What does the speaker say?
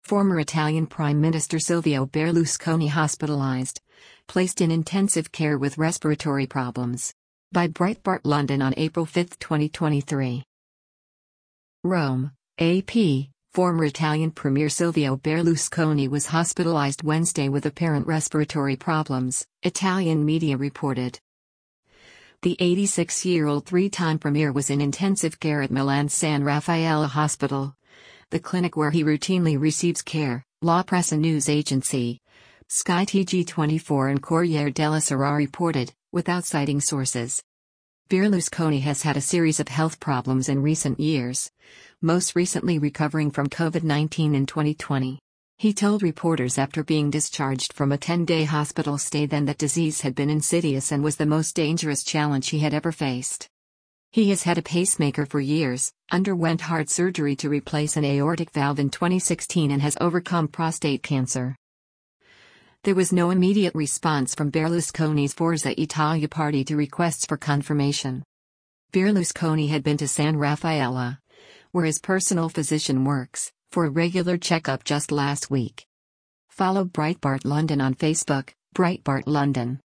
Former Italian Prime Minister Silvio Berlusconi hospitalized, placed in intensive care with respiratory problems. By Breitbart London on April 5, 2023. Rome, AP. Former Italian Premier Silvio Berlusconi was hospitalized Wednesday with apparent respiratory problems, Italian media reported. The 86-year-old three-time premier was in intensive care at Milan's San Raffaele Hospital, the clinic where he routinely receives care, La Pressa news agency, Sky TG24 and Corriere della Sera reported, without citing sources. Berlusconi has had a series of health problems in recent years, most recently recovering from COVID-19 in 2020. He told reporters after being discharged from a 10-day hospital stay then that disease had been insidious and was the most dangerous challenge he had ever faced. He has had a pacemaker for years, underwent heart surgery to replace an aortic valve in 2016 and has overcome prostate cancer. There was no immediate response from Berlusconi's Forza Italia party to requests for confirmation. Berlusconi had been to San Raffaele, where his personal physician works, for a regular checkup just last week. Follow Breitbart London on Facebook, Breitbart London.